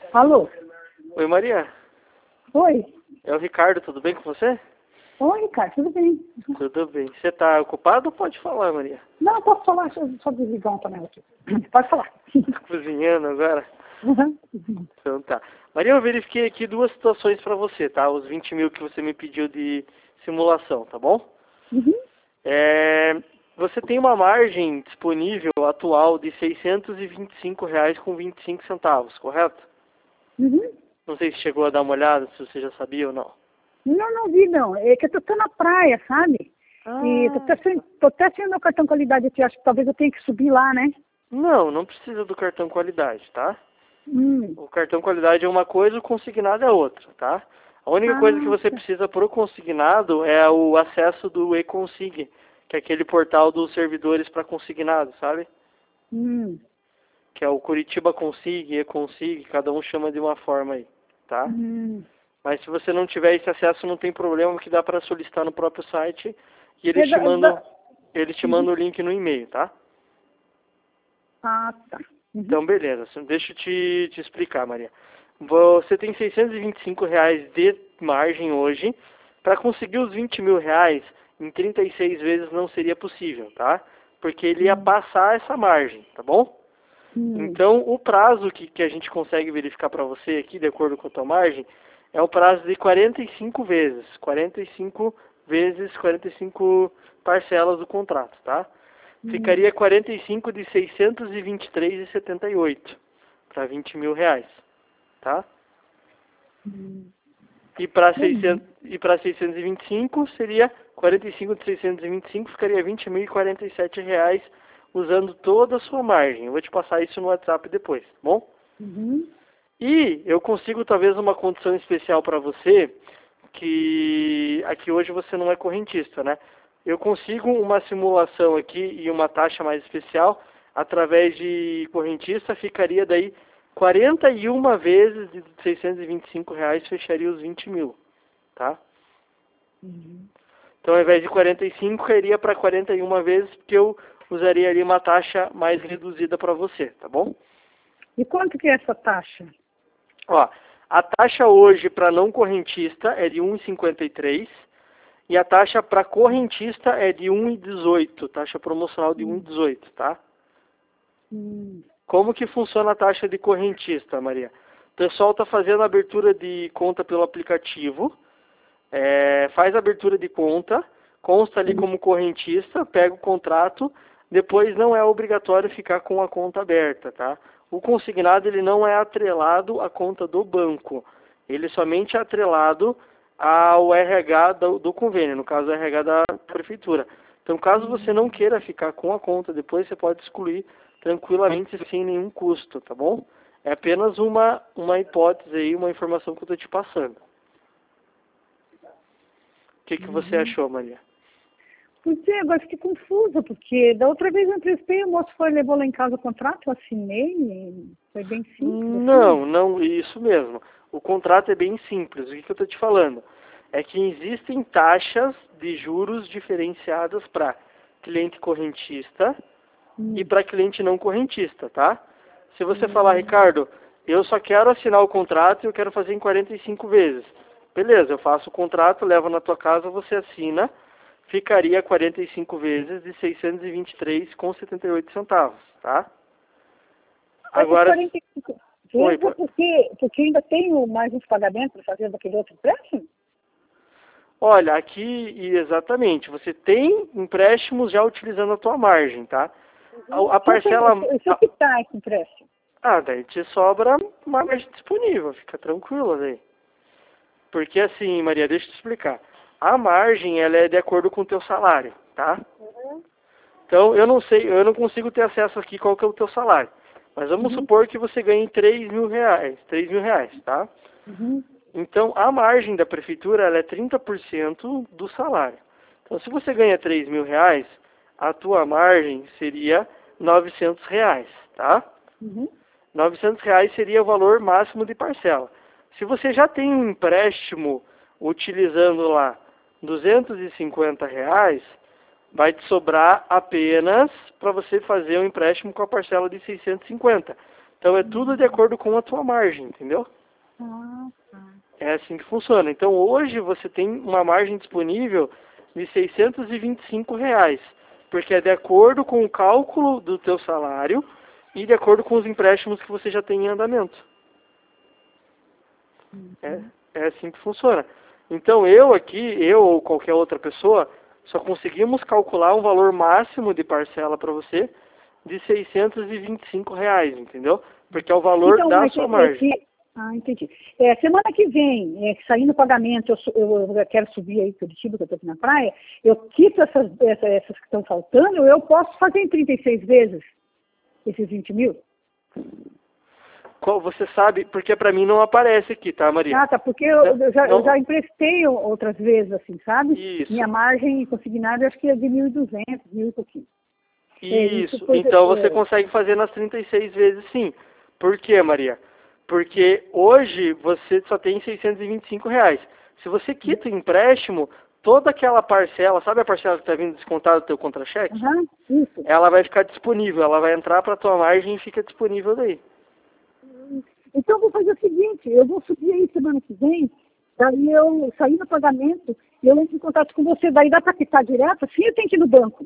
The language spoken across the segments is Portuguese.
Alô? Oi, Maria. Oi? É o Ricardo, tudo bem com você? Oi, Ricardo, tudo bem? Tudo bem. Você tá ocupado ou pode falar, Maria? Não, posso falar, deixa eu só desligar um panela aqui. Pode falar. Tá cozinhando agora? Uhum. Então tá. Maria, eu verifiquei aqui duas situações pra você, tá? Os 20 mil que você me pediu de simulação, tá bom? Uhum. Você tem uma margem disponível atual de R$ 625,25, correto? Uhum. Não sei se chegou a dar uma olhada, se você já sabia ou não. Não, não vi não. É que eu tô na praia, sabe? E Ah, tô até sem meu cartão qualidade aqui. Acho que talvez eu tenha que subir lá, né? não precisa do cartão qualidade, tá? Hum. O cartão qualidade é uma coisa, o consignado é outra, tá? A única coisa que Ah, você tá. precisa pro consignado é o acesso do e-consig, que é aquele portal dos servidores para consignado, sabe? Hum. Que é o Curitiba Consig, e-consig, cada um chama de uma forma aí, tá? Hum. Mas se você não tiver esse acesso, não tem problema, que dá para solicitar no próprio site e É eles te Uhum. mandam o link no e-mail, tá? Ah, tá. Uhum. Então, beleza. Deixa eu te explicar, Maria. Você tem R$ 625 de margem hoje. Para conseguir os R$ 20 mil em 36 vezes não seria possível, tá? Porque ele ia Hum. passar essa margem, tá bom? Hum. Então, o prazo que a gente consegue verificar para você aqui, de acordo com a tua margem, é o prazo de 45 vezes. 45 vezes 45 parcelas do contrato, tá? Hum. Ficaria 45 de 623,78 para R$ 20 mil, tá? Hum. E para Hum. 625 seria 45 de 625, ficaria R$ 20.047 usando toda a sua margem. Eu vou te passar isso no WhatsApp depois, tá bom? Uhum. E eu consigo talvez uma condição especial para você, que aqui hoje você não é correntista, né? Eu consigo uma simulação aqui e uma taxa mais especial, através de correntista, ficaria daí 41 vezes de R$ 625, fecharia os 20 mil, tá? Uhum. Então ao invés de 45, iria para 41 vezes, porque eu usaria ali uma taxa mais reduzida para você, tá bom? E quanto que é essa taxa? Ó, a taxa hoje para não correntista é de 1,53 e a taxa para correntista é de 1,18, taxa promocional de Hum. 1,18, tá? Hum. Como que funciona a taxa de correntista, Maria? O pessoal está fazendo a abertura de conta pelo aplicativo, faz a abertura de conta, consta ali como correntista, pega o contrato, depois não é obrigatório ficar com a conta aberta, tá? O consignado ele não é atrelado à conta do banco, ele somente é atrelado ao RH do convênio, no caso o RH da prefeitura. Então, caso você não queira ficar com a conta, depois você pode excluir tranquilamente sem nenhum custo, tá bom? É apenas uma hipótese aí, uma informação que eu estou te passando. O que você Uhum. achou, Maria? Pois é, agora fiquei confusa, porque da outra vez eu emprestei, o moço foi, levou lá em casa o contrato, eu assinei, e foi bem simples assim. Não, isso mesmo. O contrato é bem simples. O que eu estou te falando? É que existem taxas de juros diferenciadas para cliente correntista e Hum. para cliente não correntista, tá? Se você falar, Hum. Ricardo, eu só quero assinar o contrato e eu quero fazer em 45 vezes. Beleza, eu faço o contrato, levo na tua casa, você assina, ficaria 45 vezes de 623,78 centavos, tá? Essas Agora, 45 oi, vezes é porque ainda tenho mais uns pagamentos para fazer daquele outro empréstimo? olha, aqui exatamente, você tem empréstimos já utilizando a tua margem, tá? A parcela, Se eu quitar esse empréstimo. daí te sobra uma margem disponível, fica tranquila daí. Porque assim, Maria, deixa eu te explicar. A margem, ela é de acordo com o teu salário, tá? Então, eu não sei, eu não consigo ter acesso aqui qual que é o teu salário. Mas vamos Uhum. supor que você ganhe R$ 3 mil, tá? Uhum. Então, a margem da prefeitura, ela é 30% do salário. Então, se você ganha R$ 3 mil, a tua margem seria R$ 900, tá? Uhum. R$ 900 seria o valor máximo de parcela. Se você já tem um empréstimo utilizando lá R$ 250, vai te sobrar apenas para você fazer um empréstimo com a parcela de 650. Então é tudo de acordo com a tua margem, entendeu? Ah, tá. É assim que funciona. Então hoje você tem uma margem disponível de R$ 625, porque é de acordo com o cálculo do teu salário e de acordo com os empréstimos que você já tem em andamento. É assim que funciona. Então eu ou qualquer outra pessoa, só conseguimos calcular um valor máximo de parcela para você de R$ 625, entendeu? Porque é o valor Então, da mas sua margem. entendi. Semana que vem, saindo o pagamento, eu quero subir aí Curitiba, que eu estou aqui na praia, eu quito essas que estão faltando, eu posso fazer em 36 vezes esses 20 mil? Você sabe, porque para mim não aparece aqui, tá, Maria? Ah, tá, porque eu já emprestei outras vezes, assim, sabe? Isso. Minha margem consignada acho que é de 1.200, 1.000 e pouquinho. Isso, então você consegue fazer nas 36 vezes sim. Por quê, Maria? Porque hoje você só tem R$ 625. Se você quita o empréstimo, toda aquela parcela, sabe a parcela que está vindo descontada do teu contra-cheque? Isso. Ela vai ficar disponível, ela vai entrar para a tua margem e fica disponível daí. Então eu vou fazer o seguinte, eu vou subir aí semana que vem, daí eu sair no pagamento, eu entro em contato com você, daí dá para quitar direto, assim eu tenho que ir no banco?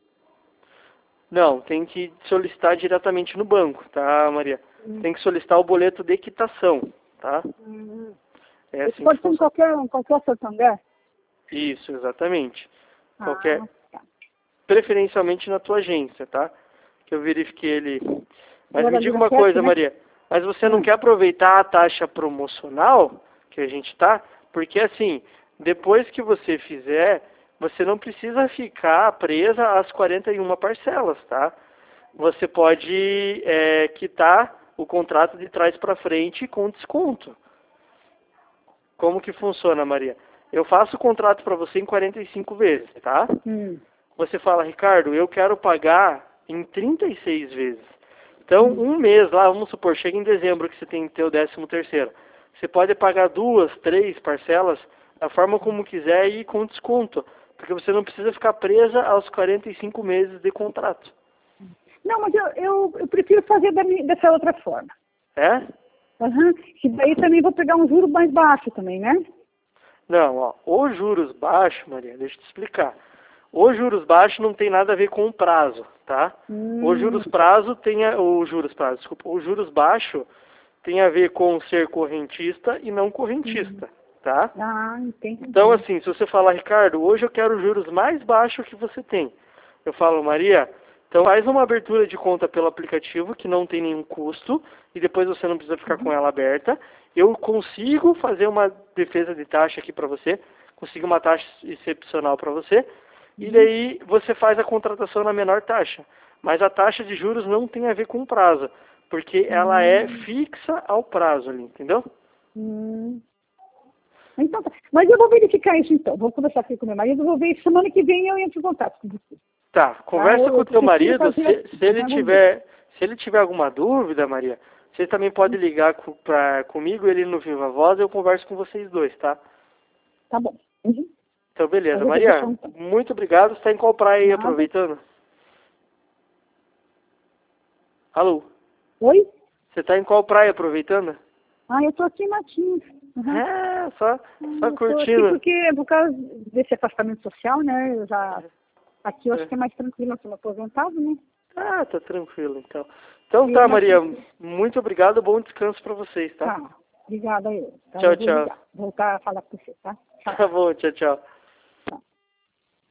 Não, tem que solicitar diretamente no banco, tá, Maria? Tem que solicitar o boleto de quitação, tá? É assim pode ser em qualquer Santander? Isso, exatamente. Tá. Preferencialmente na tua agência, tá? Que eu verifiquei ele. Mas Agora me diga ali na uma sete, coisa, né? Maria. Mas você não quer aproveitar a taxa promocional que a gente tá? Porque assim, depois que você fizer, você não precisa ficar presa às 41 parcelas, tá? Você pode quitar o contrato de trás para frente com desconto. Como que funciona, Maria? Eu faço o contrato para você em 45 vezes, tá? Você fala, Ricardo, eu quero pagar em 36 vezes. Então, um mês lá, vamos supor, chega em dezembro que você tem teu 13º. Você pode pagar 2, 3 parcelas da forma como quiser e com desconto. Porque você não precisa ficar presa aos 45 meses de contrato. Não, mas eu prefiro fazer dessa outra forma. É? Que daí também vou pegar um juro mais baixo também, né? Não, ó, os juros baixos, Maria, deixa eu te explicar. Os juros baixos não tem nada a ver com o prazo, tá? Os juros baixo tem a ver com ser correntista e não correntista, tá? Ah, entendi. Então, assim, se você falar, Ricardo, hoje eu quero os juros mais baixos que você tem. Eu falo, Maria, então faz uma abertura de conta pelo aplicativo que não tem nenhum custo e depois você não precisa ficar com ela aberta. Eu consigo fazer uma defesa de taxa aqui para você, consigo uma taxa excepcional para você e daí você faz a contratação na menor taxa. Mas a taxa de juros não tem a ver com o prazo, porque ela é fixa ao prazo ali, entendeu? Então, tá. Mas eu vou verificar isso então. Vou conversar aqui com meu marido, vou ver semana que vem eu entro em contato com você. Tá, conversa com o teu marido, se ele tiver alguma dúvida, Maria, você também pode ligar comigo, ele no Viva Voz, eu converso com vocês dois, tá? Tá bom. Então, beleza. Maria, muito obrigado. Você está em qual praia aí, aproveitando? Alô? Oi? Você está em qual praia aproveitando? Eu tô aqui em Matinhos. Só eu curtindo. Porque por causa desse afastamento social, né, aqui eu acho que é mais tranquilo, eu sou aposentado, né? Ah, tá tranquilo, então. Então tá, Maria, muito obrigado, bom descanso para vocês, tá? Tá, obrigada eu. Então, tchau, eu vou tchau. voltar a falar com você, tá? Tá bom, tchau, tchau.